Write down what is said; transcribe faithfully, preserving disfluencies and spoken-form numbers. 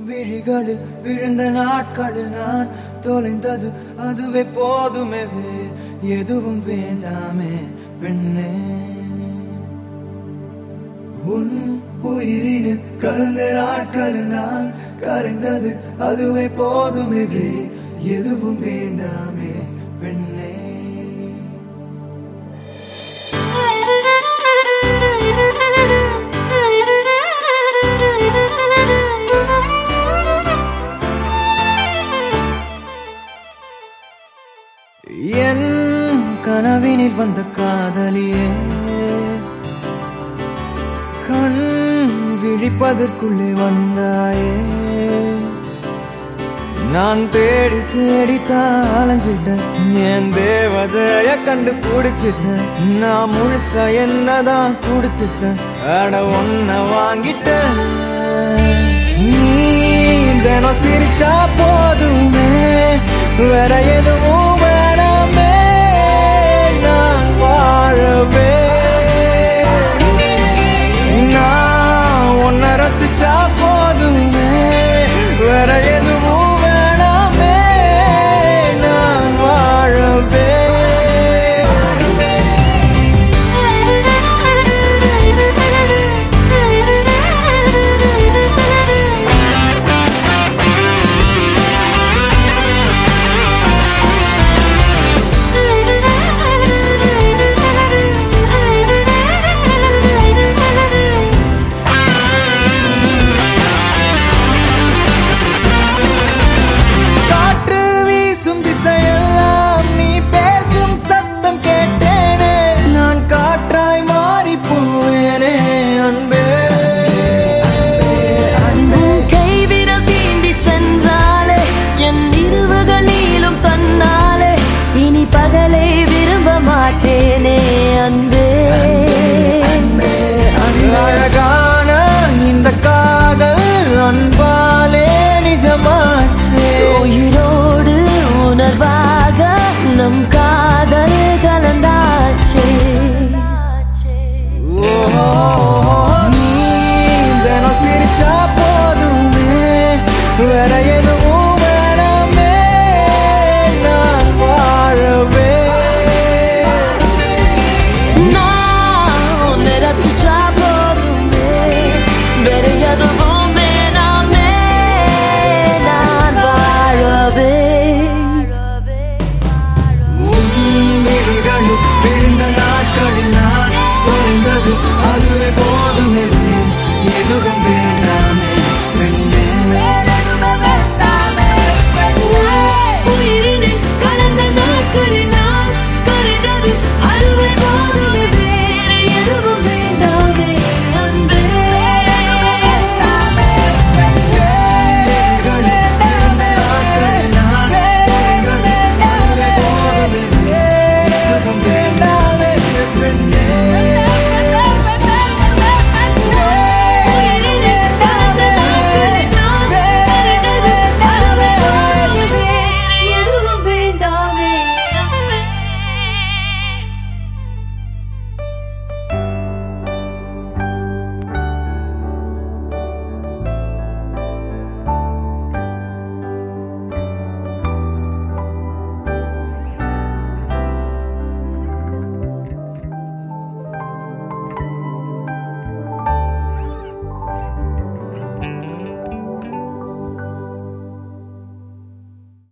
விழிகளில் விழுந்த நாட்களில் நான் தொலைந்தது அதுவே போதுமே, வேறு எதுவும் வேண்டாமே பெண்ணே. உன் உயிரினில் கலந்த நாட்களில் நான் கரைந்தது அதுவே போதுமே, வேறு எதுவும் வேண்டாமே பெண்ணே. என் கனவினில் வந்த காதலியே, கண் விழிப்பதற்குள்ளே வந்தாயே. நான் தேடி தேடித்தான் அலைஞ்சிட்டேன், என் தேவதைய கண்டு பிடிச்சிட்டேன். நான் முழுசா என்னதான் கொடுத்துட்டேன், அட ஒன்ன வாங்கிட்டேன். நீ தினம் சிரிச்சா போதுமே, வேற எதுவும் வேணாமே, நான் வாழவே. நான் உன்னை ரசிச்சா போதுமே, வேற எதுவும் வேணாமே, நான் வாழவே. அழகான இந்த காதல் அன்பா